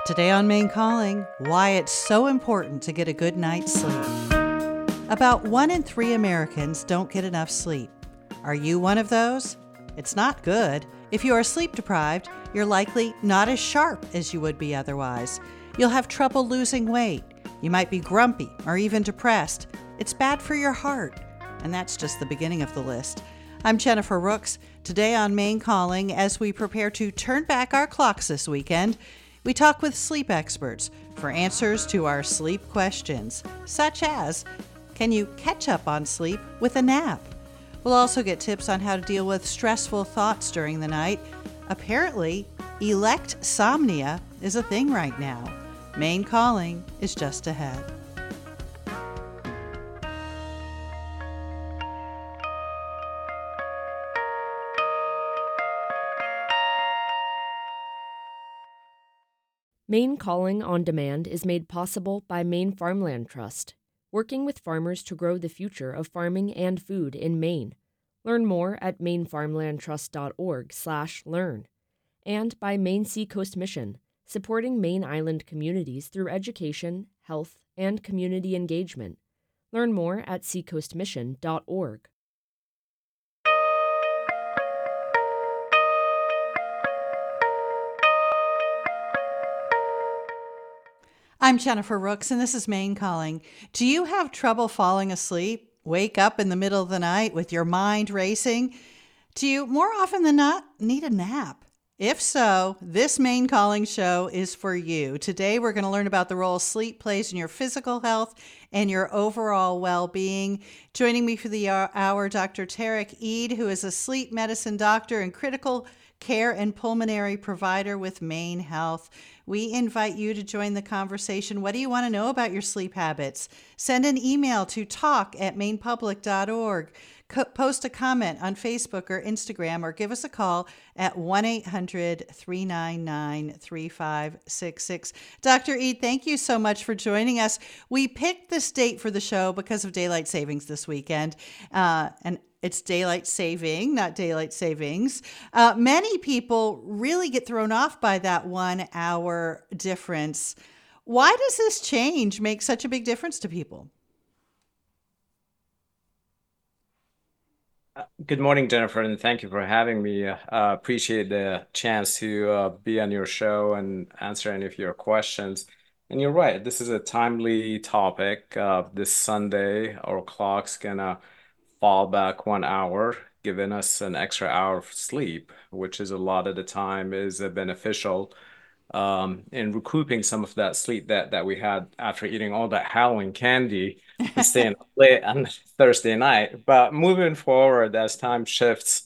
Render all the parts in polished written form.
Today on Maine Calling, why it's so important to get a good night's sleep. About 1 in 3 Americans don't get enough sleep. Are you one of those? It's not good. If you are sleep deprived, you're likely not as sharp as you would be otherwise. You'll have trouble losing weight. You might be grumpy or even depressed. It's bad for your heart. And that's just the beginning of the list. I'm Jennifer Rooks. Today on Maine Calling, as we prepare to turn back our clocks this weekend, we talk with sleep experts for answers to our sleep questions, such as, can you catch up on sleep with a nap? We'll also get tips on how to deal with stressful thoughts during the night. Apparently, electsomnia is a thing right now. Maine Calling is just ahead. Maine Calling on Demand is made possible by Maine Farmland Trust, working with farmers to grow the future of farming and food in Maine. Learn more at mainfarmlandtrust.org/learn. And by Maine Seacoast Mission, supporting Maine Island communities through education, health, and community engagement. Learn more at seacoastmission.org. I'm Jennifer Rooks, and this is Maine Calling. Do you have trouble falling asleep? Wake up in the middle of the night with your mind racing? Do you, more often than not, need a nap? If so, this Maine Calling show is for you. Today, we're going to learn about the role sleep plays in your physical health and your overall well-being. Joining me for the hour, Dr. Tarek Eid, who is a sleep medicine doctor and critical care and pulmonary provider with Maine Health. We invite you to join the conversation. What do you want to know about your sleep habits? Send an email to talk@mainepublic.org. Post a comment on Facebook or Instagram, or give us a call at 1-800-399-3566. Dr. Eid, thank you so much for joining us. We picked this date for the show because of daylight savings this weekend, and it's daylight saving, not daylight savings. Many people really get thrown off by that 1 hour difference. Why does this change make such a big difference to people? Good morning, Jennifer, and thank you for having me. Appreciate the chance to be on your show and answer any of your questions. And you're right, this is a timely topic. This Sunday, our clock's gonna fall back 1 hour, giving us an extra hour of sleep, which is a lot of the time is beneficial in recouping some of that sleep that we had after eating all that Halloween candy and staying up late on Thursday night. But moving forward, as time shifts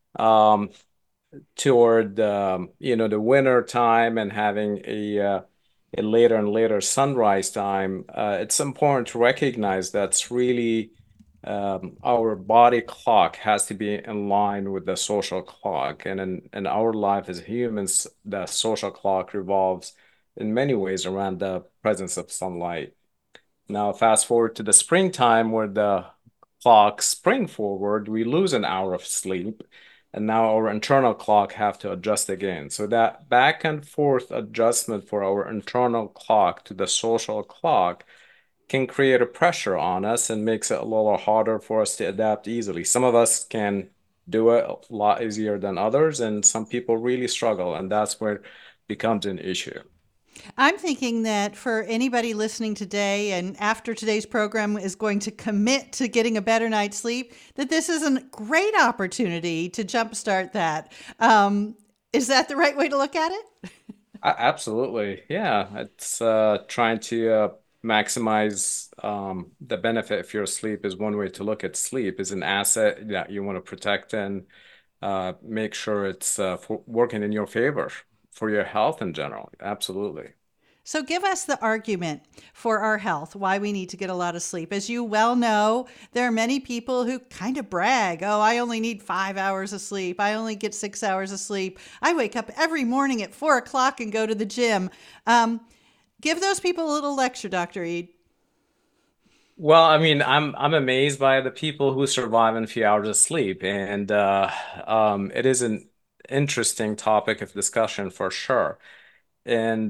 toward the winter time and having a later and later sunrise time, it's important to recognize that's really our body clock has to be in line with the social clock. And in our life as humans, the social clock revolves in many ways around the presence of sunlight. Now, fast forward to the springtime where the clocks spring forward, we lose an hour of sleep. And now our internal clock have to adjust again. So that back and forth adjustment for our internal clock to the social clock can create a pressure on us and makes it a little harder for us to adapt easily. Some of us can do it a lot easier than others, and some people really struggle, and that's where it becomes an issue. I'm thinking that for anybody listening today and after today's program is going to commit to getting a better night's sleep, that this is a great opportunity to jumpstart that. Is that the right way to look at it? Absolutely. Yeah. It's trying to maximize the benefit of your sleep is one way to look at sleep is an asset that you want to protect and make sure it's working in your favor for your health in general. Absolutely. So give us the argument for our health, why we need to get a lot of sleep. As you well know, there are many people who kind of brag, oh, I only need 5 hours of sleep. I only get 6 hours of sleep. I wake up every morning at 4 o'clock and go to the gym. Give those people a little lecture, Dr. Eid. Well, I mean, I'm amazed by the people who survive on a few hours of sleep, and it is an interesting topic of discussion for sure. And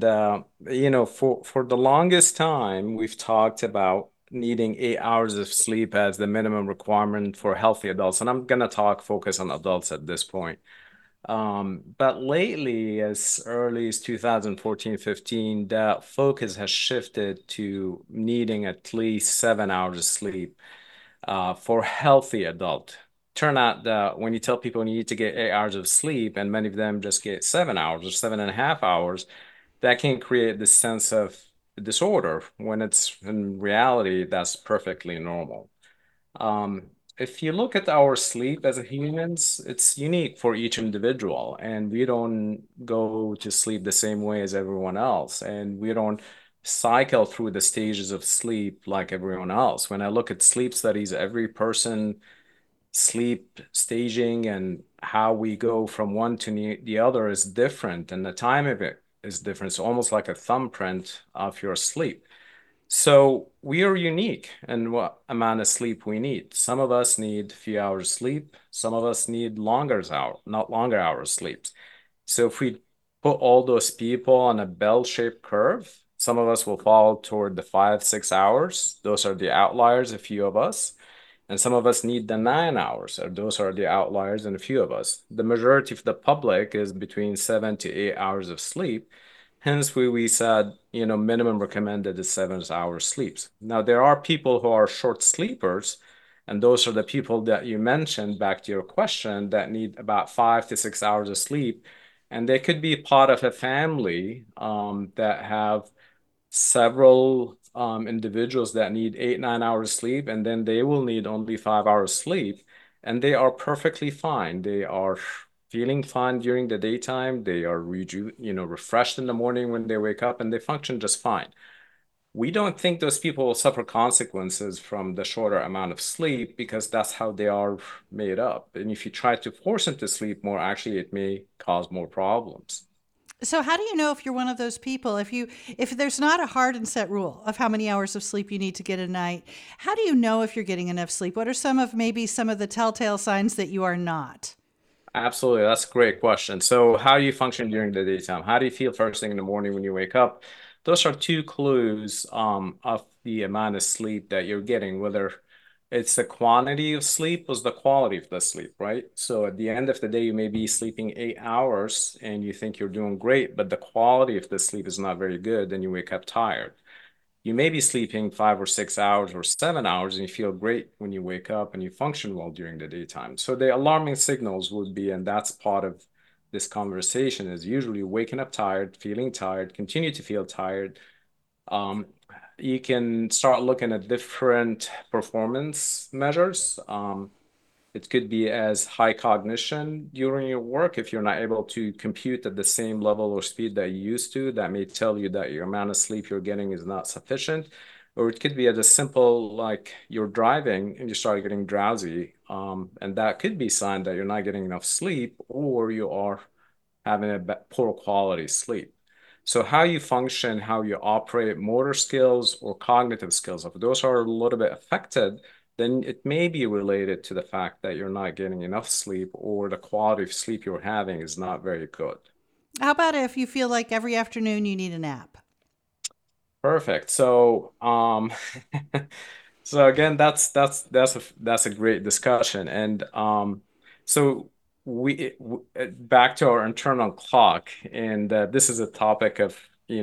for the longest time, we've talked about needing 8 hours of sleep as the minimum requirement for healthy adults. And I'm gonna focus on adults at this point. But lately, as early as 2014, 15, the focus has shifted to needing at least 7 hours of sleep for healthy adult. Turn out that when you tell people you need to get 8 hours of sleep, and many of them just get 7 hours or 7.5 hours, that can create this sense of disorder when it's in reality that's perfectly normal. Um, if you look at our sleep as humans, it's unique for each individual, and we don't go to sleep the same way as everyone else, and we don't cycle through the stages of sleep like everyone else. When I look at sleep studies, every person sleep staging and how we go from one to the other is different, and the time of it is different. It's almost like a thumbprint of your sleep. So we are unique in what amount of sleep we need. Some of us need a few hours sleep. Some of us need not longer hours sleep. So if we put all those people on a bell-shaped curve, some of us will fall toward the 5, 6 hours. Those are the outliers, a few of us. And some of us need the 9 hours. Those are the outliers and a few of us. The majority of the public is between 7 to 8 hours of sleep. Hence, we said, minimum recommended is 7 hours sleeps. Now, there are people who are short sleepers, and those are the people that you mentioned back to your question that need about 5 to 6 hours of sleep. And they could be part of a family that have several individuals that need 8, 9 hours sleep, and then they will need only 5 hours sleep, and they are perfectly fine. They are feeling fine during the daytime. They are refreshed in the morning when they wake up, and they function just fine. We don't think those people will suffer consequences from the shorter amount of sleep because that's how they are made up. And if you try to force them to sleep more, actually, it may cause more problems. So how do you know if you're one of those people? If there's not a hard and set rule of how many hours of sleep you need to get a night, how do you know if you're getting enough sleep? What are some of the telltale signs that you are not? Absolutely. That's a great question. So, how do you function during the daytime? How do you feel first thing in the morning when you wake up? Those are two clues of the amount of sleep that you're getting, whether it's the quantity of sleep or the quality of the sleep, right? So, at the end of the day, you may be sleeping 8 hours and you think you're doing great, but the quality of the sleep is not very good, and you wake up tired. You may be sleeping 5 or 6 hours or 7 hours, and you feel great when you wake up and you function well during the daytime. So the alarming signals would be, and that's part of this conversation, is usually waking up tired, continue to feel tired. Um, you can start looking at different performance measures. It could be as high cognition during your work. If you're not able to compute at the same level or speed that you used to, that may tell you that your amount of sleep you're getting is not sufficient. Or it could be as a simple, like you're driving and you start getting drowsy. And that could be a sign that you're not getting enough sleep, or you are having a poor quality sleep. So how you function, how you operate, motor skills or cognitive skills, if those are a little bit affected, then it may be related to the fact that you're not getting enough sleep, or the quality of sleep you're having is not very good. How about if you feel like every afternoon you need a nap? Perfect. So, so again, that's a great discussion, and so back to our internal clock, and this is a topic of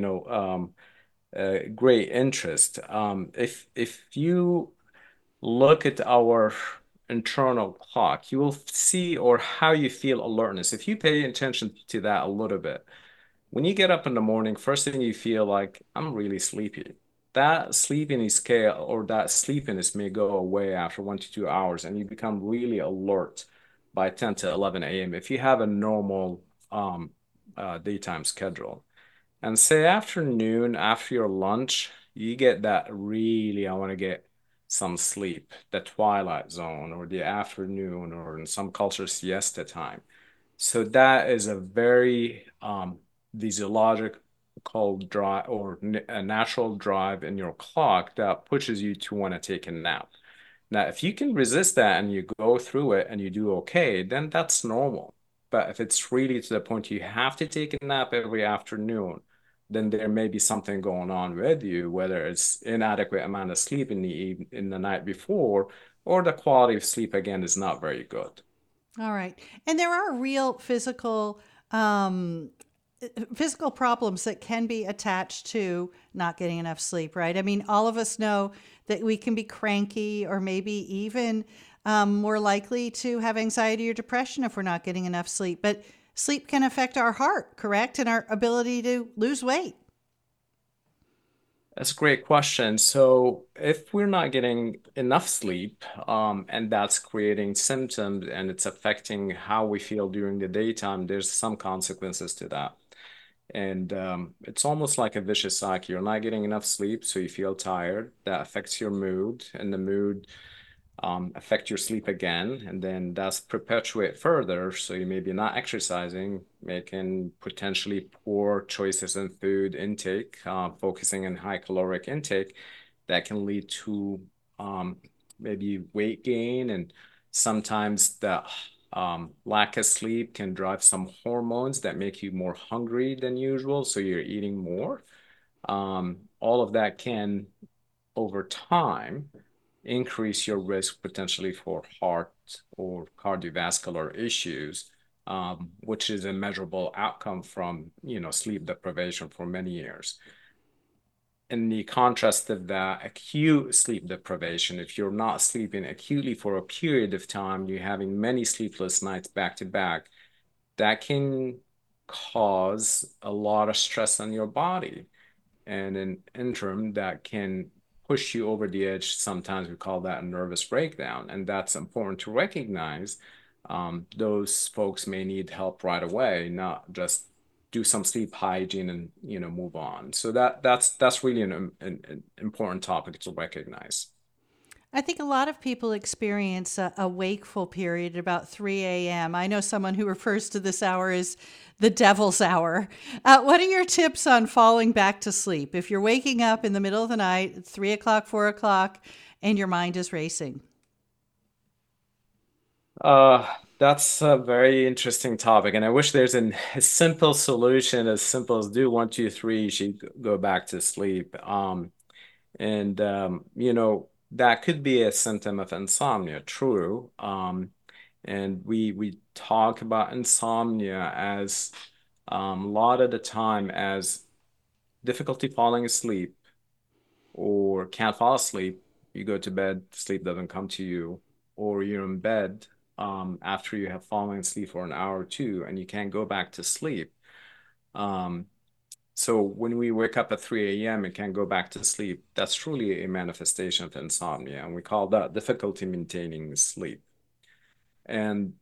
great interest. If you look at our internal clock, you will see or how you feel alertness. If you pay attention to that a little bit, when you get up in the morning, first thing you feel like, I'm really sleepy. That sleepiness scale or that sleepiness may go away after 1 to 2 hours, and you become really alert by 10 to 11 a.m. if you have a normal daytime schedule. And say afternoon, after your lunch, you get that really, I want to get some sleep, the twilight zone or the afternoon, or in some cultures, siesta time. So that is a very physiological drive or a natural drive in your clock that pushes you to want to take a nap. Now, if you can resist that and you go through it and you do okay, then that's normal. But if it's really to the point you have to take a nap every afternoon, then there may be something going on with you, whether it's inadequate amount of sleep in the night before, or the quality of sleep again is not very good. All right. And there are real um, physical problems that can be attached to not getting enough sleep, right? I mean, all of us know that we can be cranky or maybe even more likely to have anxiety or depression if we're not getting enough sleep. But sleep can affect our heart, correct? And our ability to lose weight. That's a great question. So if we're not getting enough sleep, and that's creating symptoms and it's affecting how we feel during the daytime, there's some consequences to that. And it's almost like a vicious cycle. You're not getting enough sleep, so you feel tired. That affects your mood, and the mood affect your sleep again, and then that's perpetuate further. So you may be not exercising, making potentially poor choices in food intake, focusing on high caloric intake, that can lead to maybe weight gain, and sometimes the lack of sleep can drive some hormones that make you more hungry than usual, so you're eating more. All of that can, over time, increase your risk potentially for heart or cardiovascular issues, which is a measurable outcome from, sleep deprivation for many years. In the contrast of that, acute sleep deprivation, if you're not sleeping acutely for a period of time, you're having many sleepless nights back to back, that can cause a lot of stress on your body. And in interim, that can push you over the edge. Sometimes we call that a nervous breakdown, and that's important to recognize. Those folks may need help right away, not just do some sleep hygiene and move on. So that's really an important topic to recognize. I think a lot of people experience a wakeful period at about 3 a.m. I know someone who refers to this hour as the devil's hour. What are your tips on falling back to sleep if you're waking up in the middle of the night at 3 o'clock, 4 o'clock, and your mind is racing? Uh, that's a very interesting topic, and I wish there's a simple solution, as simple as do one, two, three, you should go back to sleep. And that could be a symptom of insomnia, true. And we talk about insomnia as a lot of the time as difficulty falling asleep or can't fall asleep. You go to bed, sleep doesn't come to you, or you're in bed after you have fallen asleep for an hour or two and you can't go back to sleep. Um, so when we wake up at 3 a.m. and can't go back to sleep, that's truly a manifestation of insomnia, and we call that difficulty maintaining sleep. And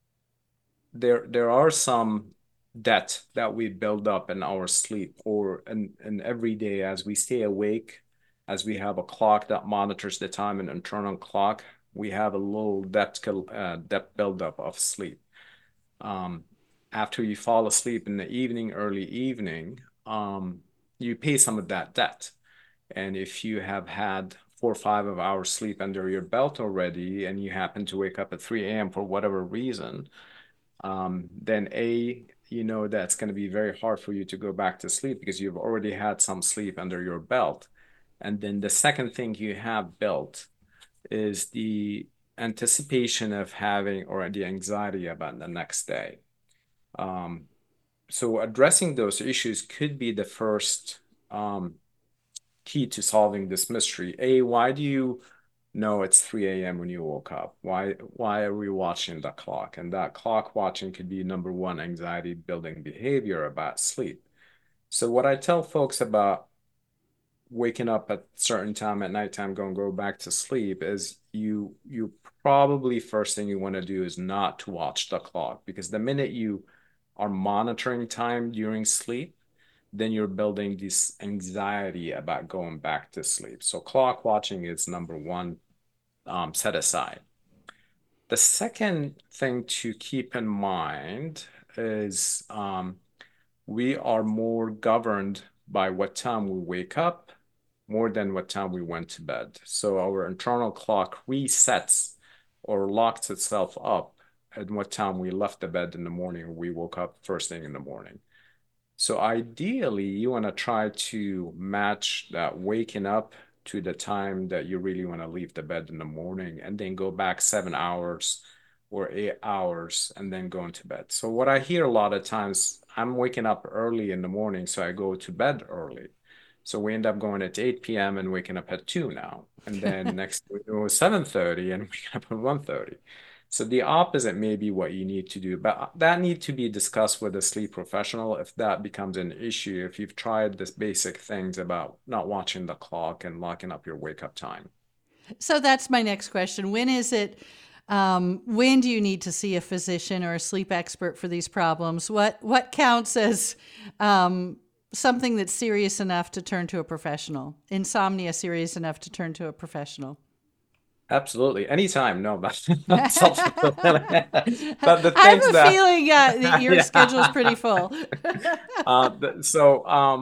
there are some debt that we build up in our sleep or in every day as we stay awake, as we have a clock that monitors the time, an internal clock, we have a little debt buildup of sleep. Um, After you fall asleep in the evening, early evening, you pay some of that debt. And if you have had 4 or 5 hours sleep under your belt already, and you happen to wake up at 3 a.m. for whatever reason, then that's going to be very hard for you to go back to sleep because you've already had some sleep under your belt. And then the second thing you have built is the anticipation of having or the anxiety about the next day. Um, so addressing those issues could be the first key to solving this mystery. Why do you know it's 3 a.m. when you woke up? Why are we watching the clock? And that clock watching could be number one anxiety building behavior about sleep. So what I tell folks about waking up at a certain time at nighttime, go back to sleep is you probably first thing you want to do is not to watch the clock, because the minute you are monitoring time during sleep, then you're building this anxiety about going back to sleep. So clock watching is number one, set aside. The second thing to keep in mind is we are more governed by what time we wake up more than what time we went to bed. So our internal clock resets or locks itself up at what time we left the bed in the morning or we woke up first thing in the morning. So ideally, you want to try to match that waking up to the time that you really want to leave the bed in the morning and then go back 7 hours or 8 hours and then go into bed. So what I hear a lot of times, I'm waking up early in the morning, so I go to bed early. So we end up going at 8 p.m. and waking up at 2 now. And then next we go 7:30 and waking up at 1:30. So the opposite may be what you need to do, but that need to be discussed with a sleep professional if that becomes an issue, if you've tried this basic things about not watching the clock and locking up your wake up time. So that's my next question. When do you need to see a physician or a sleep expert for these problems? What counts as something that's serious enough to turn to a professional? Insomnia serious enough to turn to a professional? Absolutely. Anytime. No, but self-fulfilling. But the I have things a that, feeling that your schedule's yeah. pretty full. So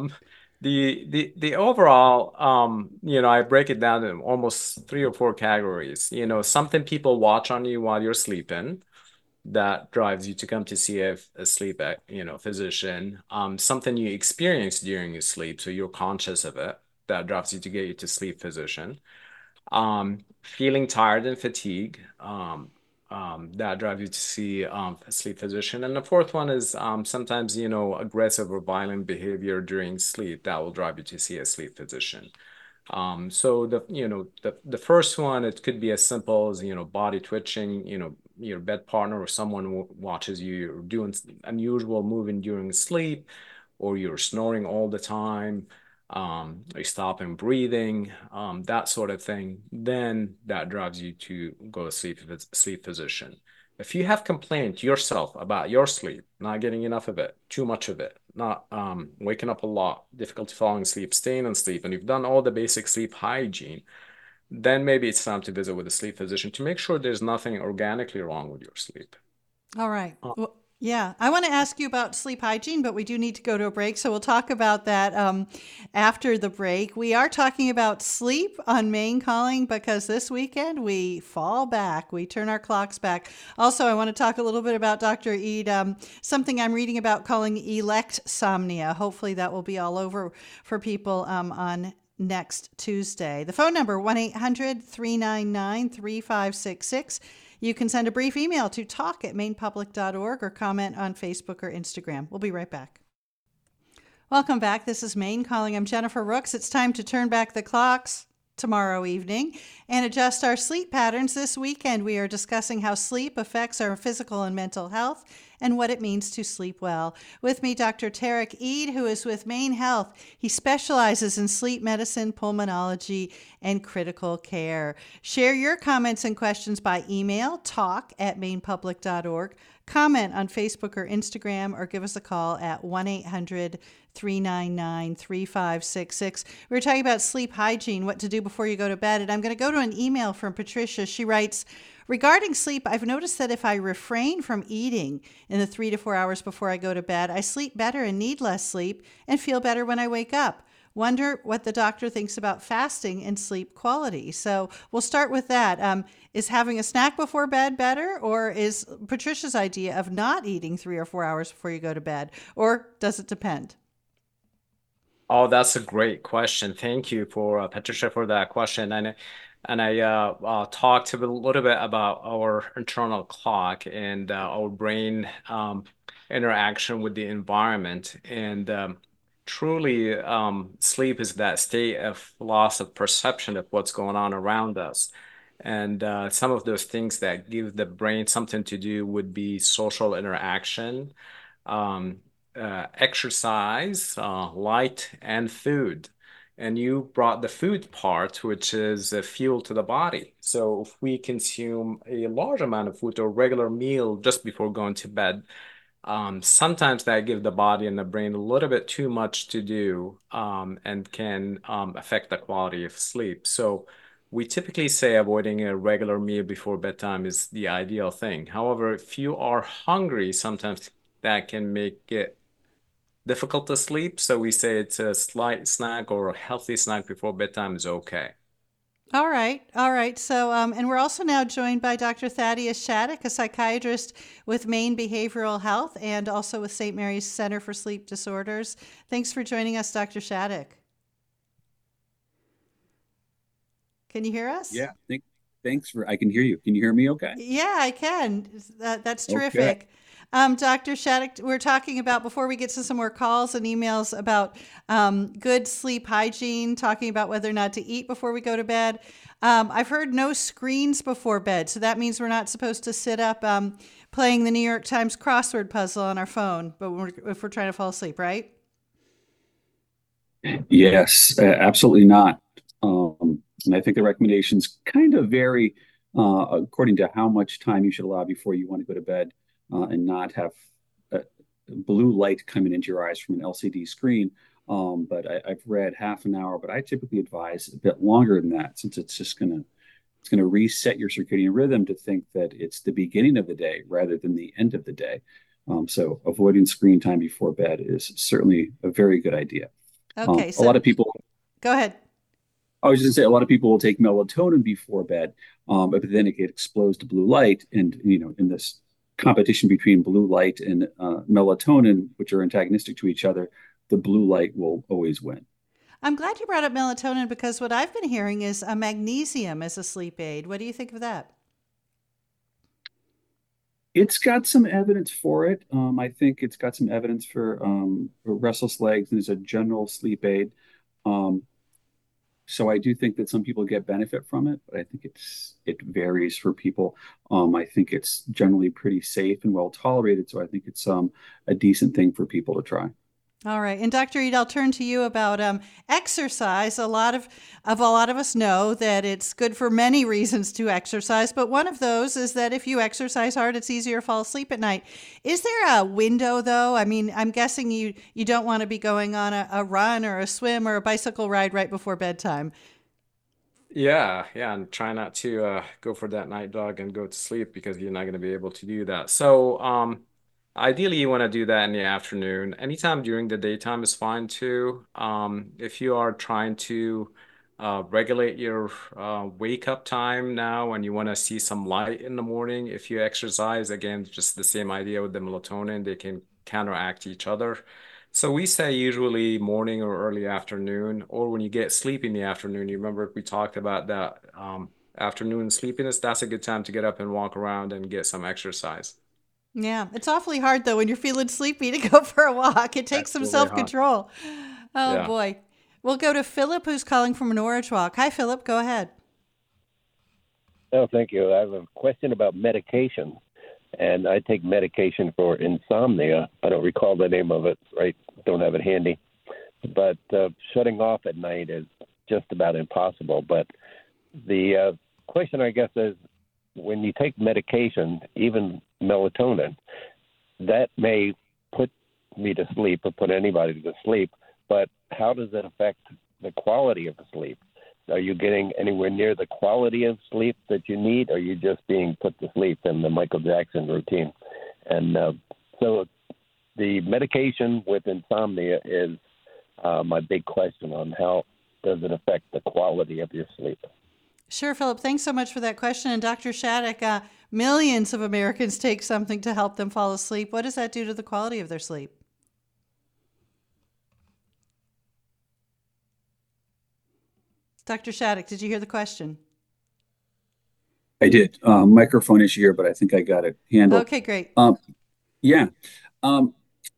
the overall I break it down in almost three or four categories. Something people watch on you while you're sleeping that drives you to come to see a sleep physician. Something you experience during your sleep, so you're conscious of it, that drives you to get you to sleep physician. Feeling tired and fatigue, that drives you to see a sleep physician. And the fourth one is sometimes, aggressive or violent behavior during sleep that will drive you to see a sleep physician. So the first one, it could be as simple as, body twitching, your bed partner or someone watches you, you're doing unusual moving during sleep, or you're snoring all the time, or you stopping breathing, that sort of thing, then that drives you to go to sleep physician. If you have complained yourself about your sleep, not getting enough of it, too much of it, not waking up a lot, difficulty falling asleep, staying asleep, and you've done all the basic sleep hygiene, then maybe it's time to visit with a sleep physician to make sure there's nothing organically wrong with your sleep. All right. Well, yeah, I want to ask you about sleep hygiene, but we do need to go to a break. So we'll talk about that after the break. We are talking about sleep on Maine Calling because this weekend we fall back. We turn our clocks back. Also, I want to talk a little bit about Dr. Eid, something I'm reading about calling electsomnia. Hopefully that will be all over for people on next Tuesday. The phone number, 1-800-399-3566. You can send a brief email to talk@mainepublic.org or comment on Facebook or Instagram. We'll be right back. Welcome back. This is Maine Calling. I'm Jennifer Rooks. It's time to turn back the clocks tomorrow evening and adjust our sleep patterns. This weekend, we are discussing how sleep affects our physical and mental health and what it means to sleep well. With me, Dr. Tarek Eid, who is with Maine Health. He specializes in sleep medicine, pulmonology, and critical care. Share your comments and questions by email, talk@mainepublic.org. Comment on Facebook or Instagram, or give us a call at 1-800-399-3566. We were talking about sleep hygiene, what to do before you go to bed. And I'm going to go to an email from Patricia. She writes, regarding sleep, I've noticed that if I refrain from eating in the 3 to 4 hours before I go to bed, I sleep better and need less sleep and feel better when I wake up. Wonder what the doctor thinks about fasting and sleep quality. So we'll start with that. Is having a snack before bed better, or is Patricia's idea of not eating 3 or 4 hours before you go to bed, or does it depend? Oh, that's a great question. Thank you for Patricia for that question. And I talked a little bit about our internal clock and our brain interaction with the environment. And truly, sleep is that state of loss of perception of what's going on around us. And some of those things that give the brain something to do would be social interaction, um, exercise, light, and food. And you brought the food part, which is fuel to the body. So if we consume a large amount of food or regular meal just before going to bed, sometimes that gives the body and the brain a little bit too much to do, and can affect the quality of sleep. So we typically say avoiding a regular meal before bedtime is the ideal thing. However, if you are hungry, sometimes that can make it difficult to sleep. So we say it's a slight snack or a healthy snack before bedtime is okay. All right, all right. So, and we're also now joined by Dr. Thaddeus Shattuck, a psychiatrist with Maine Behavioral Health and also with St. Mary's Center for Sleep Disorders. Thanks for joining us, Dr. Shattuck. Can you hear us? Yeah, thanks for. I can hear you. Can you hear me? Okay. Yeah, I can. That's Okay. terrific. Dr. Shattuck, we're talking about, before we get to some more calls and emails, about good sleep hygiene, talking about whether or not to eat before we go to bed. I've heard no screens before bed, so that means we're not supposed to sit up playing the New York Times crossword puzzle on our phone, but if we're trying to fall asleep, right? Yes, absolutely not. And I think the recommendations kind of vary according to how much time you should allow before you want to go to bed and not have uh, blue light coming into your eyes from an LCD screen. But I've read half an hour, but I typically advise a bit longer than that since it's gonna reset your circadian rhythm to think that it's the beginning of the day rather than the end of the day. So avoiding screen time before bed is certainly a very good idea. Okay, A lot so of people, go ahead. I was just gonna say, a lot of people will take melatonin before bed, but then it gets exposed to blue light, and in this competition between blue light and melatonin, which are antagonistic to each other, the blue light will always win. I'm glad you brought up melatonin because what I've been hearing is a magnesium as a sleep aid. What do you think of that? It's got some evidence for it. I think it's got some evidence for restless legs and as a general sleep aid. Um, So I do think that some people get benefit from it, but I think it varies for people. I think it's generally pretty safe and well tolerated, so I think it's a decent thing for people to try. All right. And Dr. Eid, I'll turn to you about exercise. A lot of us know that it's good for many reasons to exercise, but one of those is that if you exercise hard, it's easier to fall asleep at night. Is there a window though? I mean, I'm guessing you don't want to be going on a run or a swim or a bicycle ride right before bedtime. Yeah, yeah, and try not to go for that night dog and go to sleep because you're not going to be able to do that. So, ideally, you want to do that in the afternoon. Anytime during the daytime is fine too. If you are trying to regulate your wake up time now and you want to see some light in the morning, if you exercise, again, just the same idea with the melatonin, they can counteract each other. So we say usually morning or early afternoon, or when you get sleepy in the afternoon. You remember we talked about that afternoon sleepiness. That's a good time to get up and walk around and get some exercise. Yeah, it's awfully hard though when you're feeling sleepy to go for a walk. It takes That's some really hard. self-control. Oh Yeah. boy. We'll go to Philip, who's calling from Norwich Walk. Hi, Philip. Go ahead. Oh, thank you. I have a question about medication. And I take medication for insomnia. I don't recall the name of it, right? Don't have it handy. But shutting off at night is just about impossible. But the question, I guess, is when you take medication, even melatonin, that may put me to sleep or put anybody to sleep. But how does it affect the quality of the sleep? Are you getting anywhere near the quality of sleep that you need? Or are you just being put to sleep in the Michael Jackson routine? And so the medication with insomnia is my big question on how does it affect the quality of your sleep? Sure, Philip. Thanks so much for that question. And Dr. Shattuck, millions of Americans take something to help them fall asleep. What does that do to the quality of their sleep? Dr. Shattuck, did you hear the question? I did. Microphone issue here, but I think I got it handled. Okay, great. Um, yeah, um,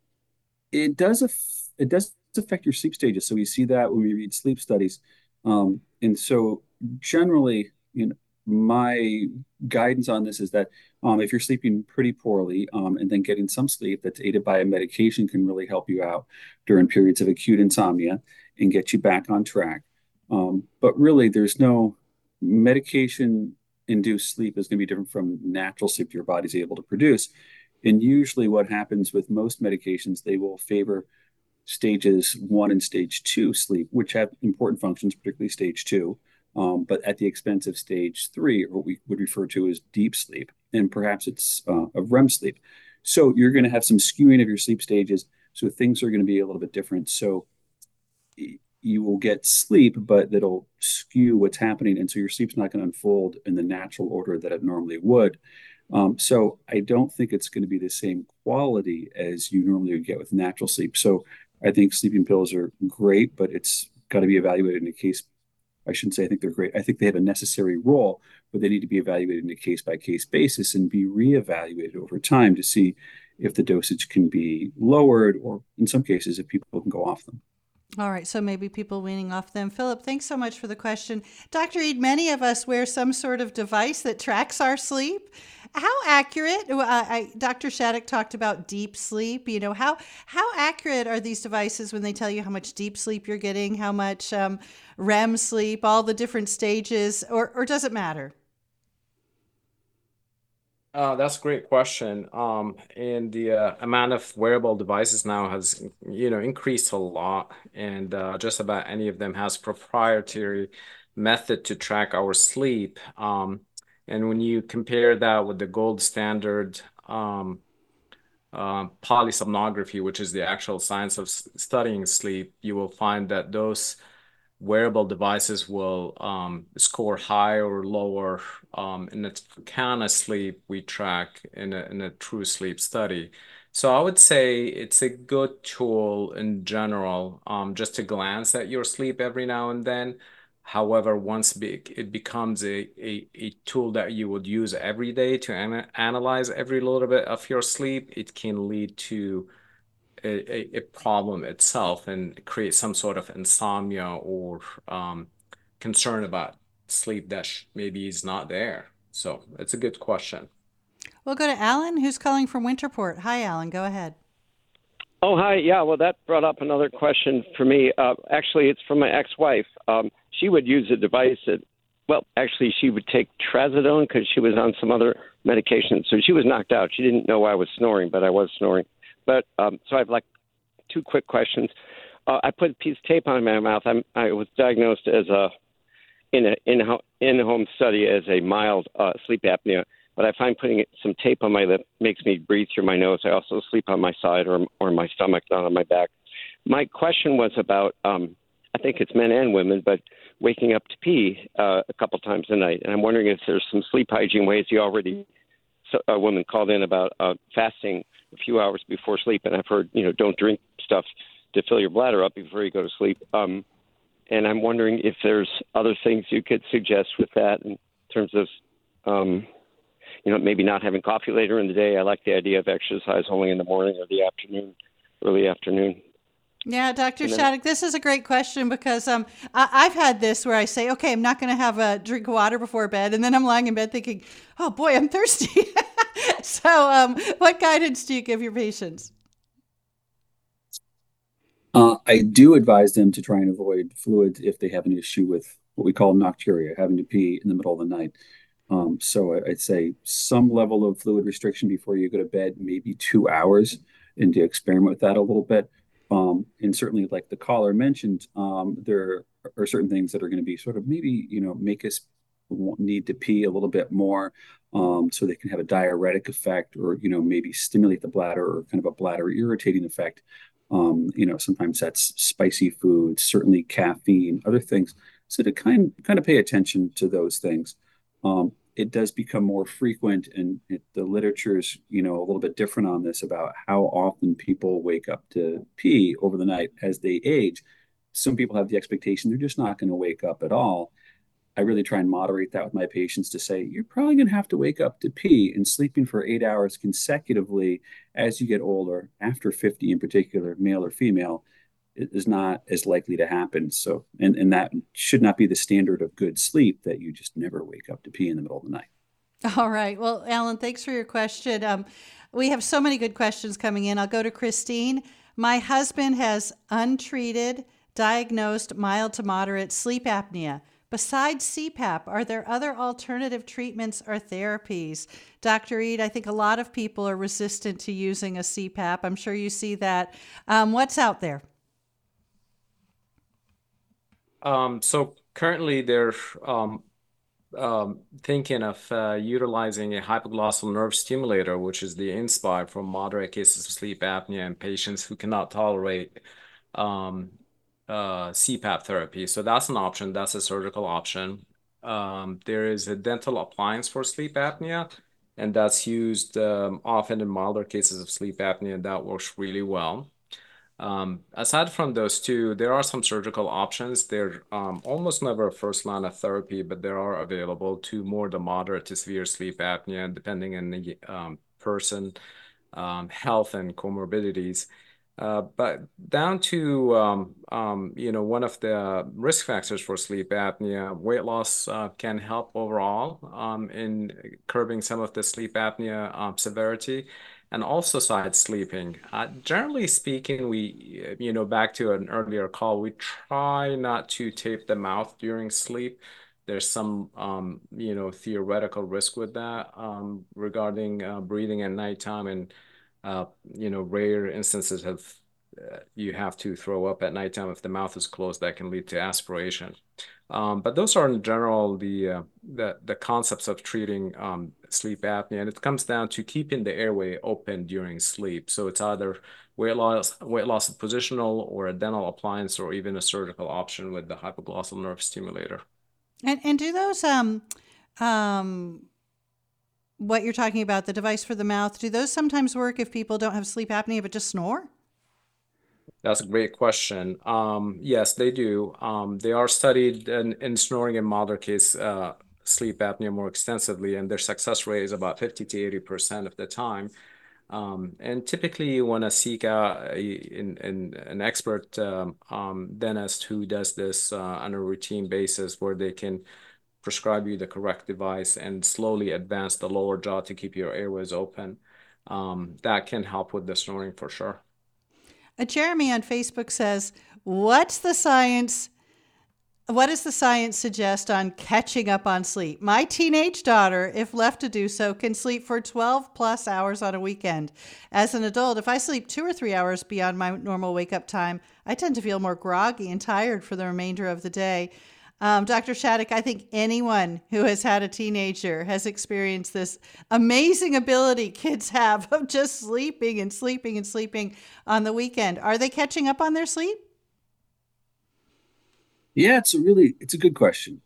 it does affect your sleep stages. So we see that when we read sleep studies. And so generally, my guidance on this is that if you're sleeping pretty poorly and then getting some sleep that's aided by a medication can really help you out during periods of acute insomnia and get you back on track. But really, there's no medication induced sleep is going to be different from natural sleep your body's able to produce. And usually, what happens with most medications, they will favor stages one and stage two sleep, which have important functions, particularly stage two, but at the expense of stage three, or what we would refer to as deep sleep. And perhaps it's of REM sleep. So you're going to have some skewing of your sleep stages. So things are going to be a little bit different. So you will get sleep, but that'll skew what's happening. And so your sleep's not going to unfold in the natural order that it normally would. So I don't think it's going to be the same quality as you normally would get with natural sleep. So I think sleeping pills are great, but it's got to be evaluated in a case. I shouldn't say I think they're great. I think they have a necessary role, but they need to be evaluated in a case by case basis and be reevaluated over time to see if the dosage can be lowered, or in some cases, if people can go off them. All right, so maybe people weaning off them. Philip, thanks so much for the question. Dr. Eid, many of us wear some sort of device that tracks our sleep. How accurate? Dr. Shattuck talked about deep sleep. You know, how accurate are these devices when they tell you how much deep sleep you're getting, how much REM sleep, all the different stages, or does it matter? That's a great question. And the amount of wearable devices now has, increased a lot, and just about any of them has proprietary method to track our sleep. And when you compare that with the gold standard polysomnography, which is the actual science of studying sleep, you will find that those wearable devices will score higher or lower in the kind of sleep we track in a true sleep study. So I would say it's a good tool in general, just to glance at your sleep every now and then. However, once it becomes a tool that you would use every day to analyze every little bit of your sleep, it can lead to a problem itself and create some sort of insomnia or concern about sleep that maybe is not there. So it's a good question. We'll go to Alan, who's calling from Winterport. Hi, Alan. Go ahead. Oh, hi. Yeah, well, that brought up another question for me. Actually, it's from my ex-wife. She would use a device that, well, actually, she would take trazodone because she was on some other medication. So she was knocked out. She didn't know I was snoring, but I was snoring. But so I have like two quick questions. I put a piece of tape on my mouth. I was diagnosed as in an in-home study as a mild sleep apnea. But I find putting some tape on my lip makes me breathe through my nose. I also sleep on my side or my stomach, not on my back. My question was about, I think it's men and women, but waking up to pee a couple times a night. And I'm wondering if there's some sleep hygiene ways. A woman called in about fasting a few hours before sleep. And I've heard, don't drink stuff to fill your bladder up before you go to sleep. And I'm wondering if there's other things you could suggest with that in terms of, maybe not having coffee later in the day. I like the idea of exercise only in the morning or the afternoon, early afternoon. Yeah, Dr. Shattuck, this is a great question because I've had this where I say, okay, I'm not going to have a drink of water before bed. And then I'm lying in bed thinking, oh, boy, I'm thirsty. So what guidance do you give your patients? I do advise them to try and avoid fluids if they have an issue with what we call nocturia, having to pee in the middle of the night. So I'd say some level of fluid restriction before you go to bed, maybe 2 hours, and to experiment with that a little bit. And certainly, like the caller mentioned, there are certain things that are going to be sort of maybe, make us need to pee a little bit more, so they can have a diuretic effect, or, maybe stimulate the bladder, or kind of a bladder irritating effect. Sometimes that's spicy foods, certainly caffeine, other things. So to kind of pay attention to those things. It does become more frequent, and the literature is, a little bit different on this about how often people wake up to pee over the night as they age. Some people have the expectation they're just not going to wake up at all. I really try and moderate that with my patients to say, you're probably going to have to wake up to pee, and sleeping for 8 hours consecutively as you get older, after 50 in particular, male or female, is not as likely to happen. So, and that should not be the standard of good sleep, that you just never wake up to pee in the middle of the night. All right. Well, Alan, thanks for your question. We have so many good questions coming in. I'll go to Christine. My husband has untreated, diagnosed mild to moderate sleep apnea. Besides CPAP, are there other alternative treatments or therapies? Dr. Eid, I think a lot of people are resistant to using a CPAP. I'm sure you see that. What's out there? So currently they're thinking of utilizing a hypoglossal nerve stimulator, which is the Inspire, for moderate cases of sleep apnea in patients who cannot tolerate CPAP therapy. So that's an option. That's a surgical option. There is a dental appliance for sleep apnea, and that's used often in milder cases of sleep apnea. That works really well. Aside from those two, there are some surgical options. They're almost never a first line of therapy, but they are available to more the moderate to severe sleep apnea, depending on the person, health, and comorbidities. But down to one of the risk factors for sleep apnea, weight loss can help overall in curbing some of the sleep apnea severity, and also side sleeping. Generally speaking, back to an earlier call, we try not to tape the mouth during sleep. There's some, theoretical risk with that regarding breathing at nighttime, and rare instances of you have to throw up at nighttime if the mouth is closed. That can lead to aspiration. But those are in general the concepts of treating sleep apnea, and it comes down to keeping the airway open during sleep. So it's either weight loss positional, or a dental appliance, or even a surgical option with the hypoglossal nerve stimulator. And do those what you're talking about, the device for the mouth, do those sometimes work if people don't have sleep apnea but just snore? That's a great question. Yes, they do. They are studied in snoring in milder case sleep apnea more extensively, and their success rate is about 50 to 80% of the time. And typically, you want to seek out an expert dentist who does this on a routine basis, where they can prescribe you the correct device and slowly advance the lower jaw to keep your airways open. That can help with the snoring for sure. Jeremy on Facebook says, what does the science suggest on catching up on sleep? My teenage daughter, if left to do so, can sleep for 12 plus hours on a weekend. As an adult, if I sleep 2 or 3 hours beyond my normal wake-up time, I tend to feel more groggy and tired for the remainder of the day. Dr. Shattuck, I think anyone who has had a teenager has experienced this amazing ability kids have of just sleeping and sleeping and sleeping on the weekend. Are they catching up on their sleep? Yeah, it's a good question.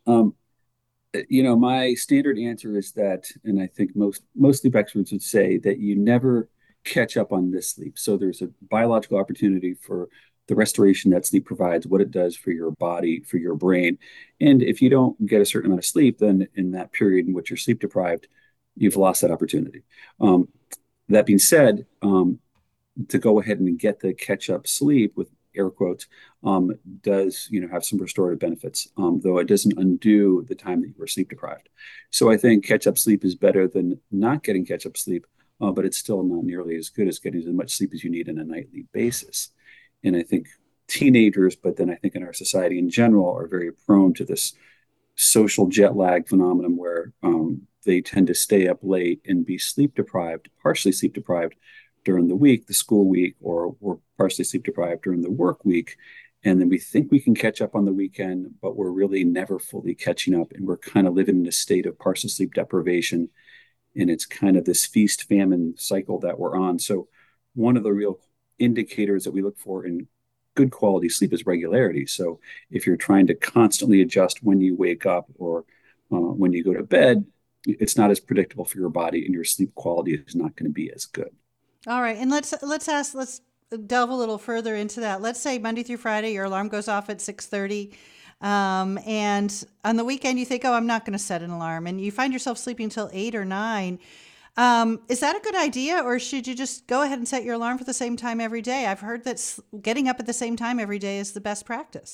My standard answer is that, and I think most sleep experts would say that you never catch up on this sleep. So there's a biological opportunity for the restoration that sleep provides, what it does for your body, for your brain. And if you don't get a certain amount of sleep, then in that period in which you're sleep deprived, you've lost that opportunity. That being said, to go ahead and get the catch up sleep, with air quotes, does have some restorative benefits, though it doesn't undo the time that you were sleep deprived. So I think catch up sleep is better than not getting catch up sleep, but it's still not nearly as good as getting as much sleep as you need on a nightly basis. And I think teenagers, but then I think in our society in general, are very prone to this social jet lag phenomenon where they tend to stay up late and be sleep deprived, partially sleep deprived during the week, the school week, or partially sleep deprived during the work week. And then we think we can catch up on the weekend, but we're really never fully catching up. And we're kind of living in a state of partial sleep deprivation. And it's kind of this feast famine cycle that we're on. So one of the real indicators that we look for in good quality sleep is regularity. So if you're trying to constantly adjust when you wake up or when you go to bed, it's not as predictable for your body, and your sleep quality is not going to be as good. All right, and let's delve a little further into that. Let's say Monday through Friday, your alarm goes off at 6:30, and on the weekend you think, "Oh, I'm not going to set an alarm," and you find yourself sleeping until 8 or 9. Is that a good idea, or should you just go ahead and set your alarm for the same time every day? I've heard that getting up at the same time every day is the best practice.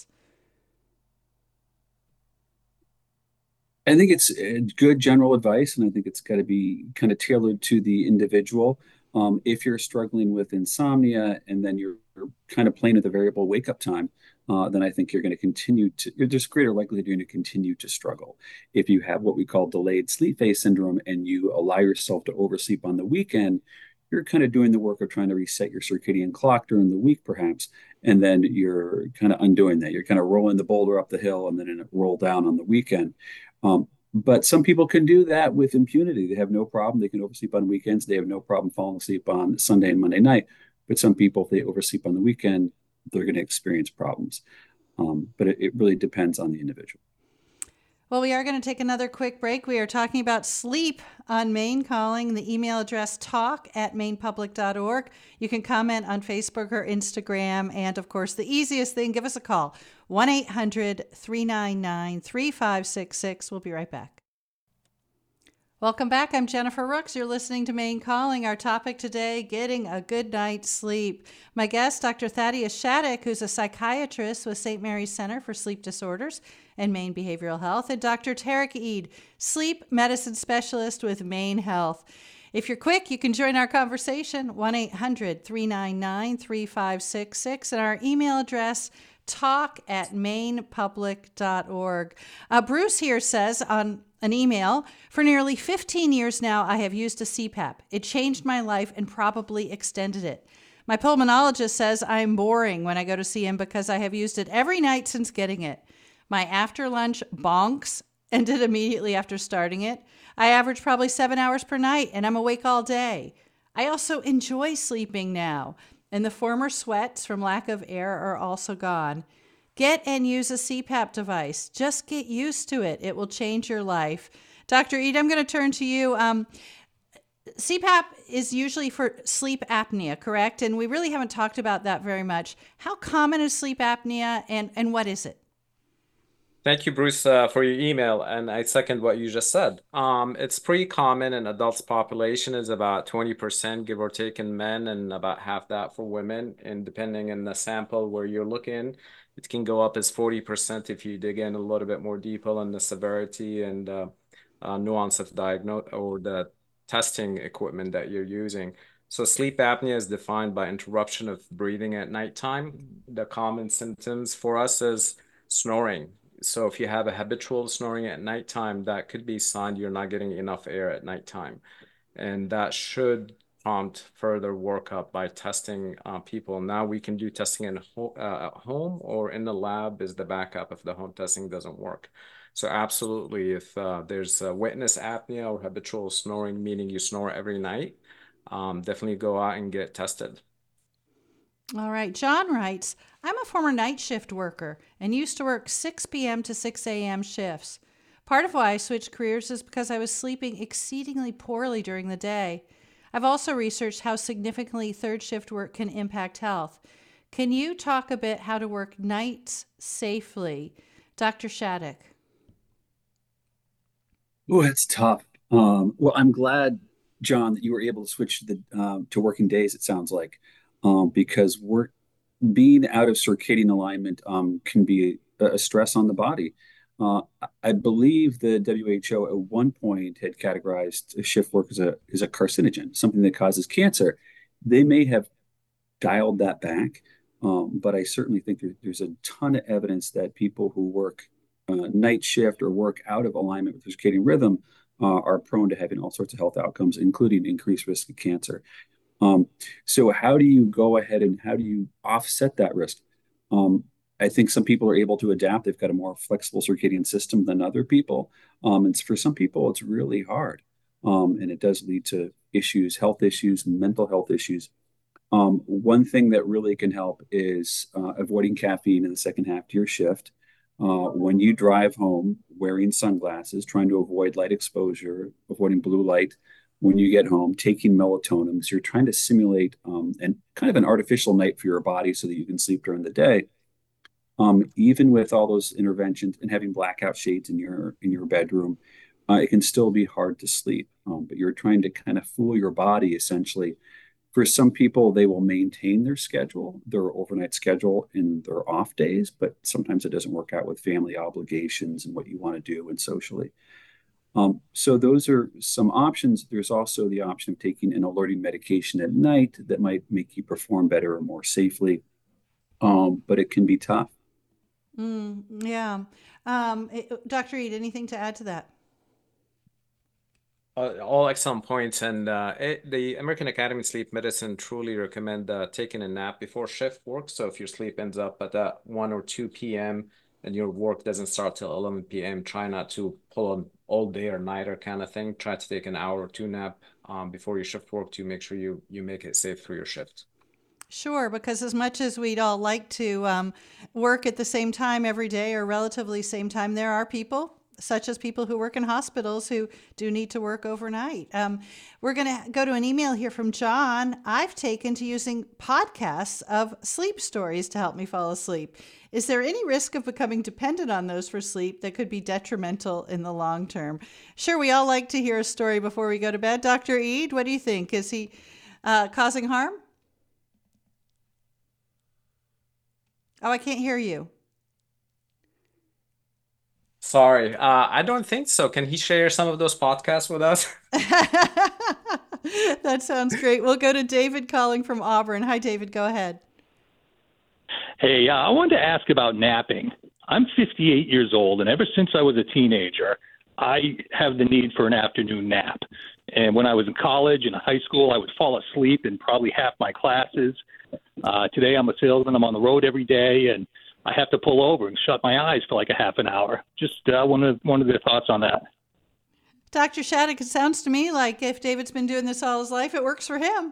I think it's good general advice, and I think it's got to be kind of tailored to the individual. If you're struggling with insomnia and then you're kind of playing with the variable wake up time, then I think you're going to there's greater likelihood you're going to continue to struggle. If you have what we call delayed sleep phase syndrome and you allow yourself to oversleep on the weekend, you're kind of doing the work of trying to reset your circadian clock during the week, perhaps, and then you're kind of undoing that. You're kind of rolling the boulder up the hill and then roll down on the weekend. But some people can do that with impunity. They have no problem. They can oversleep on weekends. They have no problem falling asleep on Sunday and Monday night. But some people, if they oversleep on the weekend, they're going to experience problems. But it really depends on the individual. Well, we are going to take another quick break. We are talking about sleep on Maine Calling. The email address talk@mainepublic.org. You can comment on Facebook or Instagram. And of course, the easiest thing, give us a call, 1-800-399-3566. We'll be right back. Welcome back. I'm Jennifer Rooks. You're listening to Maine Calling. Our topic today, getting a good night's sleep. My guest, Dr. Thaddeus Shattuck, who's a psychiatrist with St. Mary's Center for Sleep Disorders and Maine Behavioral Health, and Dr. Tarek Eid, sleep medicine specialist with Maine Health. If you're quick, you can join our conversation, 1-800-399-3566, and our email address, talk@mainepublic.org. Bruce here says on an email, for nearly 15 years now, I have used a CPAP. It changed my life and probably extended it. My pulmonologist says I'm boring when I go to see him because I have used it every night since getting it. My after lunch bonks ended immediately after starting it. I average probably 7 hours per night and I'm awake all day. I also enjoy sleeping now, and the former sweats from lack of air are also gone. Get and use a CPAP device. Just get used to it. It will change your life. Dr. Eid, I'm going to turn to you. CPAP is usually for sleep apnea, correct? And we really haven't talked about that very much. How common is sleep apnea and what is it? Thank you, Bruce, for your email, and I second what you just said. It's pretty common in adults population is about 20%, give or take, in men, and about half that for women. And depending on the sample where you're looking, it can go up as 40% if you dig in a little bit more deeper on the severity and nuance of diagnose or the testing equipment that you're using. So sleep apnea is defined by interruption of breathing at nighttime. The common symptoms for us is snoring. So if you have a habitual snoring at nighttime, that could be a sign you're not getting enough air at nighttime. And that should prompt further workup by testing people. Now we can do testing at home or in the lab is the backup if the home testing doesn't work. So absolutely, if there's witness apnea or habitual snoring, meaning you snore every night, definitely go out and get tested. All right. John writes, I'm a former night shift worker and used to work 6 p.m. to 6 a.m. shifts. Part of why I switched careers is because I was sleeping exceedingly poorly during the day. I've also researched how significantly third shift work can impact health. Can you talk a bit how to work nights safely? Dr. Shattuck. Oh, that's tough. Well, I'm glad, John, that you were able to switch to working days, it sounds like, because being out of circadian alignment can be a stress on the body. I believe the WHO at one point had categorized shift work as a carcinogen, something that causes cancer. They may have dialed that back, but I certainly think there's a ton of evidence that people who work night shift or work out of alignment with circadian rhythm are prone to having all sorts of health outcomes, including increased risk of cancer. So how do you go ahead and how do you offset that risk? I think some people are able to adapt. They've got a more flexible circadian system than other people. And for some people, it's really hard. And it does lead to issues, health issues, mental health issues. One thing that really can help is avoiding caffeine in the second half of your shift. When you drive home, wearing sunglasses, trying to avoid light exposure, avoiding blue light. When you get home, taking melatonin, so you're trying to simulate and kind of an artificial night for your body so that you can sleep during the day. Even with all those interventions and having blackout shades in your bedroom, it can still be hard to sleep. But you're trying to kind of fool your body essentially. For some people, they will maintain their overnight schedule in their off days, but sometimes it doesn't work out with family obligations and what you want to do and socially. So those are some options. There's also the option of taking an alerting medication at night that might make you perform better or more safely. But it can be tough. Yeah. Dr. Eid, anything to add to that? All excellent points, and the American Academy of Sleep Medicine truly recommend taking a nap before shift work. So if your sleep ends up at 1 or 2 p.m. and your work doesn't start till 11 p.m., try not to pull an all day or nighter kind of thing. Try to take an hour or two nap before your shift work to make sure you make it safe for your shift. Sure, because as much as we'd all like to work at the same time every day or relatively same time, there are people, such as people who work in hospitals, who do need to work overnight. We're going to go to an email here from John. I've taken to using podcasts of sleep stories to help me fall asleep. Is there any risk of becoming dependent on those for sleep that could be detrimental in the long term? Sure, we all like to hear a story before we go to bed. Dr. Eid, what do you think? Is he causing harm? Oh, I can't hear you. Sorry, I don't think so. Can he share some of those podcasts with us? That sounds great. We'll go to David calling from Auburn. Hi, David. Go ahead. Hey, I wanted to ask about napping. I'm 58 years old, and ever since I was a teenager, I have the need for an afternoon nap. And when I was in college and high school, I would fall asleep in probably half my classes. Today, I'm a salesman. I'm on the road every day, and I have to pull over and shut my eyes for like a half an hour. Just wanted their thoughts on that. Dr. Shattuck, it sounds to me like if David's been doing this all his life, it works for him.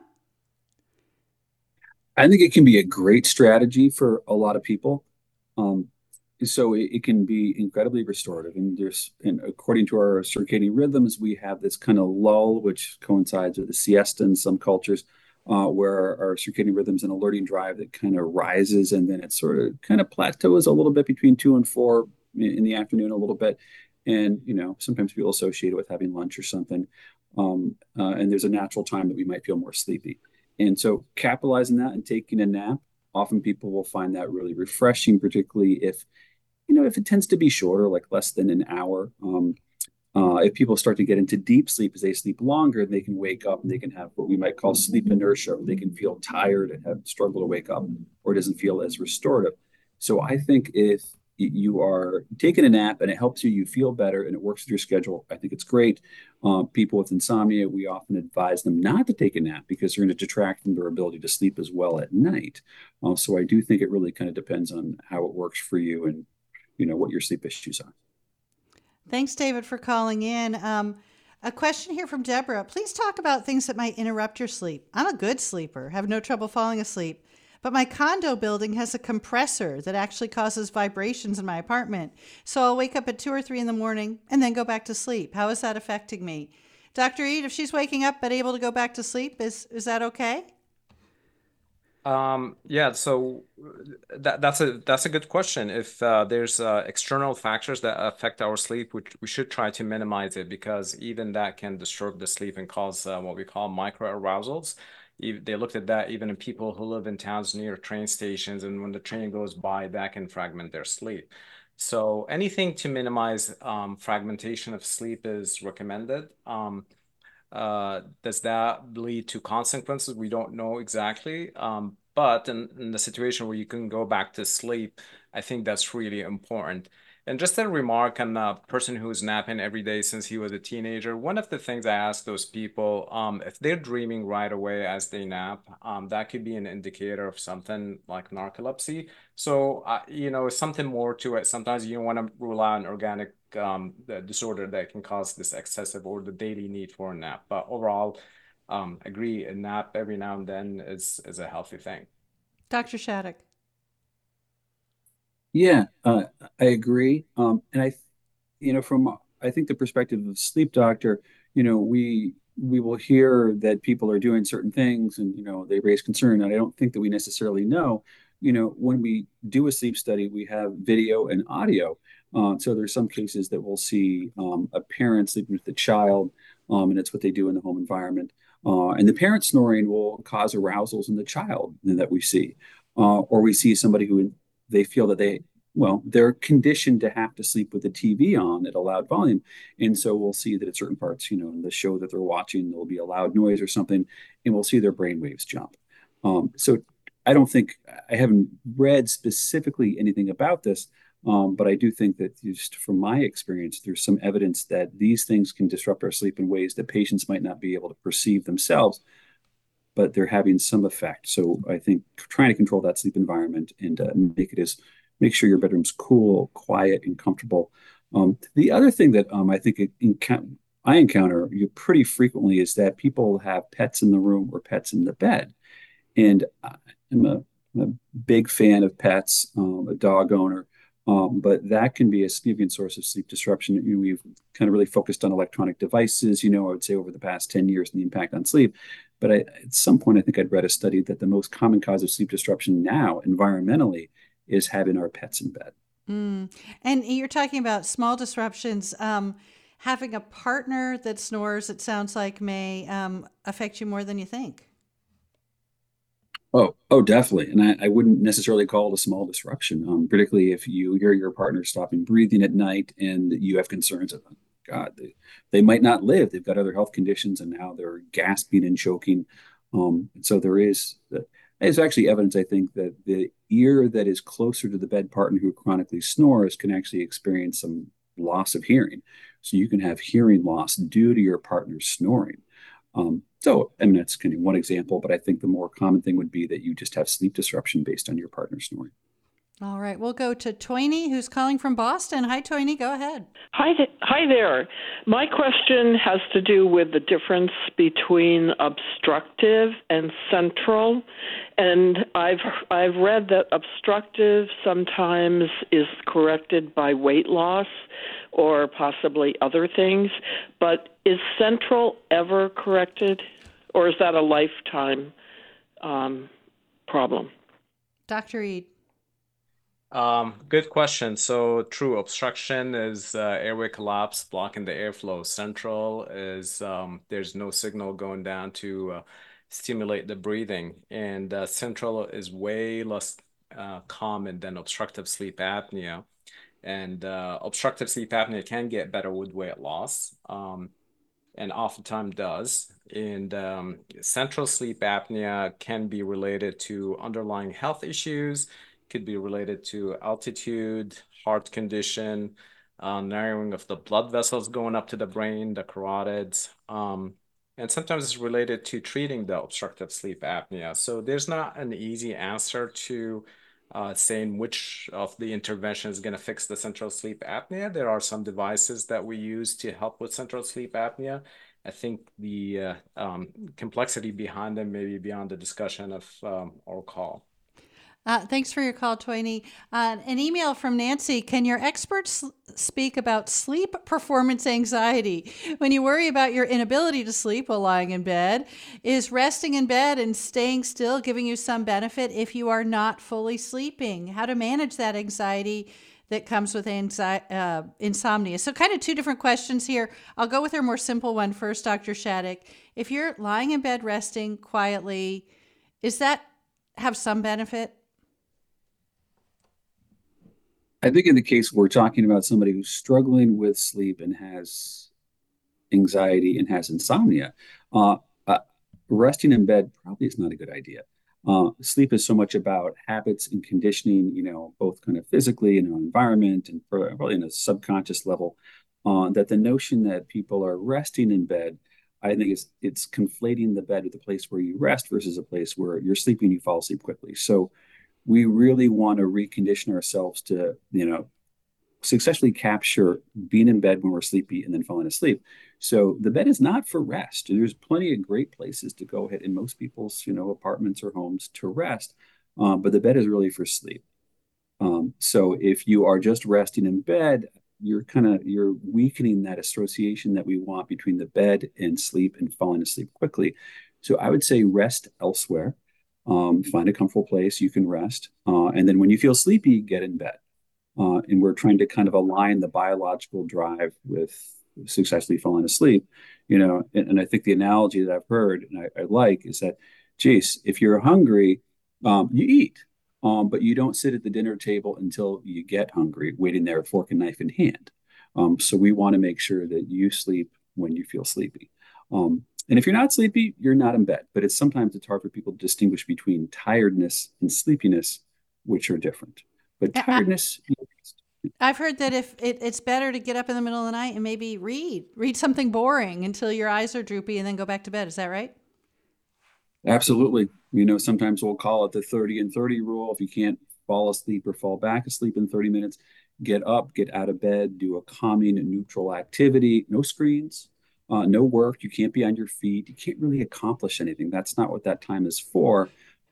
I think it can be a great strategy for a lot of people. So it can be incredibly restorative. And according to our circadian rhythms, we have this kind of lull, which coincides with the siesta in some cultures, where our circadian rhythms and alerting drive that kind of rises, and then it sort of kind of plateaus a little bit between 2 and 4 in the afternoon a little bit. And, sometimes people associate it with having lunch or something. And there's a natural time that we might feel more sleepy. And so capitalizing that and taking a nap, often people will find that really refreshing, particularly if it tends to be shorter, like less than an hour. If people start to get into deep sleep as they sleep longer, they can wake up and they can have what we might call sleep inertia, or they can feel tired and struggle to wake up, or it doesn't feel as restorative. So I think if you are taking a nap and it helps you feel better and it works with your schedule, I think it's great. People with insomnia, we often advise them not to take a nap because they're going to detract from their ability to sleep as well at night. So I do think it really kind of depends on how it works for you and, what your sleep issues are. Thanks, David, for calling in. A question here from Deborah. Please talk about things that might interrupt your sleep. I'm a good sleeper, have no trouble falling asleep. But my condo building has a compressor that actually causes vibrations in my apartment. So I'll wake up at 2 or 3 in the morning and then go back to sleep. How is that affecting me? Dr. Eid, if she's waking up but able to go back to sleep, is that okay? Yeah, so that's a good question. If there's external factors that affect our sleep, we should try to minimize it, because even that can disturb the sleep and cause what we call microarousals. They looked at that even in people who live in towns near train stations, and when the train goes by, that can fragment their sleep. So anything to minimize fragmentation of sleep is recommended. Does that lead to consequences? We don't know exactly. But in the situation where you can go back to sleep, I think that's really important. And just a remark on the person who's napping every day since he was a teenager. One of the things I ask those people, if they're dreaming right away as they nap, that could be an indicator of something like narcolepsy. So, something more to it. Sometimes you want to rely on organic the disorder that can cause this excessive or the daily need for a nap. But overall, agree, a nap every now and then is a healthy thing. Dr. Shattuck. Yeah, I agree. And from I think the perspective of a sleep doctor, we will hear that people are doing certain things, and they raise concern. And I don't think that we necessarily know. When we do a sleep study, we have video and audio. So there's some cases that we'll see a parent sleeping with the child, and it's what they do in the home environment. And the parent snoring will cause arousals in the child that we see, or we see somebody who they feel that they're conditioned to have to sleep with the TV on at a loud volume. And so we'll see that at certain parts, in the show that they're watching, there'll be a loud noise or something, and we'll see their brain waves jump. So I haven't read specifically anything about this, but I do think that just from my experience, there's some evidence that these things can disrupt our sleep in ways that patients might not be able to perceive themselves, but they're having some effect. So I think trying to control that sleep environment and make sure your bedroom's cool, quiet, and comfortable. The other thing that I think I encounter pretty frequently is that people have pets in the room or pets in the bed. And I'm a big fan of pets, a dog owner, but that can be a significant source of sleep disruption. We've kind of really focused on electronic devices, I would say over the past 10 years and the impact on sleep. But at some point, I think I'd read a study that the most common cause of sleep disruption now, environmentally, is having our pets in bed. And you're talking about small disruptions. Having a partner that snores, it sounds like, may affect you more than you think. Oh, definitely. And I wouldn't necessarily call it a small disruption, particularly if you hear your partner stopping breathing at night and you have concerns of, God, they might not live. They've got other health conditions and now they're gasping and choking. So there's actually evidence, I think, that the ear that is closer to the bed partner who chronically snores can actually experience some loss of hearing. So you can have hearing loss due to your partner snoring. I mean, that's kind of one example, but I think the more common thing would be that you just have sleep disruption based on your partner snoring. All right, we'll go to Toini, who's calling from Boston. Hi, Toini, go ahead. Hi there. My question has to do with the difference between obstructive and central. And I've read that obstructive sometimes is corrected by weight loss or possibly other things. But is central ever corrected, or is that a lifetime problem? Dr. Eid. Good question. So true, obstruction is airway collapse, blocking the airflow. Central is there's no signal going down to stimulate the breathing. And central is way less common than obstructive sleep apnea. And obstructive sleep apnea can get better with weight loss, and oftentimes does. And central sleep apnea can be related to underlying health issues, could be related to altitude, heart condition, narrowing of the blood vessels going up to the brain, the carotids. And sometimes it's related to treating the obstructive sleep apnea. So there's not an easy answer to saying which of the intervention is going to fix the central sleep apnea. There are some devices that we use to help with central sleep apnea. I think the complexity behind them may be beyond the discussion of our call. Thanks for your call, Toini. An email from Nancy. Can your experts speak about sleep performance anxiety? When you worry about your inability to sleep while lying in bed, is resting in bed and staying still giving you some benefit if you are not fully sleeping? How to manage that anxiety that comes with insomnia. So kind of two different questions here. I'll go with our more simple one first, Dr. Shattuck. If you're lying in bed resting quietly, does that have some benefit? I think in the case we're talking about somebody who's struggling with sleep and has anxiety and has insomnia, resting in bed probably is not a good idea. Sleep is so much about habits and conditioning, both kind of physically in our environment and probably in a subconscious level, that the notion that people are resting in bed, I think it's conflating the bed with a place where you rest versus a place where you're sleeping, you fall asleep quickly. So we really want to recondition ourselves to, successfully capture being in bed when we're sleepy and then falling asleep. So the bed is not for rest. There's plenty of great places to go ahead in most people's, apartments or homes to rest. But the bed is really for sleep. So if you are just resting in bed, you're weakening that association that we want between the bed and sleep and falling asleep quickly. So I would say rest elsewhere. Find a comfortable place you can rest. And then when you feel sleepy, get in bed. And we're trying to kind of align the biological drive with successfully falling asleep, and I think the analogy that I've heard and I like is that, geez, if you're hungry, you eat, but you don't sit at the dinner table until you get hungry, waiting there, fork and knife in hand. So we want to make sure that you sleep when you feel sleepy. And if you're not sleepy, you're not in bed. But sometimes it's hard for people to distinguish between tiredness and sleepiness, which are different. But tiredness. I've heard that if it's better to get up in the middle of the night and maybe read something boring until your eyes are droopy and then go back to bed. Is that right? Absolutely. Sometimes we'll call it the 30 and 30 rule. If you can't fall asleep or fall back asleep in 30 minutes, get up, get out of bed, do a calming and neutral activity, no screens. No work. You can't be on your feet. You can't really accomplish anything. That's not what that time is for.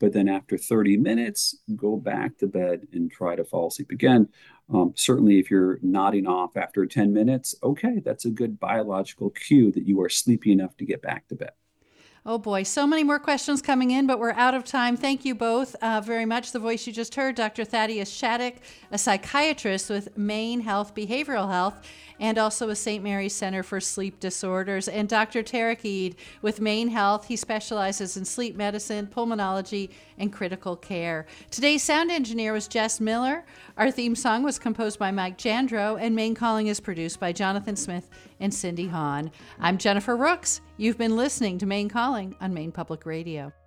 but then after 30 minutes, go back to bed and try to fall asleep again. Certainly, if you're nodding off after 10 minutes, okay, that's a good biological cue that you are sleepy enough to get back to bed. Oh boy, so many more questions coming in, but we're out of time. Thank you both very much. The voice you just heard, Dr. Thaddeus Shattuck, a psychiatrist with Maine Health Behavioral Health, and also a St. Mary's Center for Sleep Disorders, and Dr. Tarek Eid with Maine Health. He specializes in sleep medicine, pulmonology, and critical care. Today's sound engineer was Jess Miller. Our theme song was composed by Mike Jandro, and Maine Calling is produced by Jonathan Smith and Cindy Hahn. I'm Jennifer Rooks. You've been listening to Maine Calling on Maine Public Radio.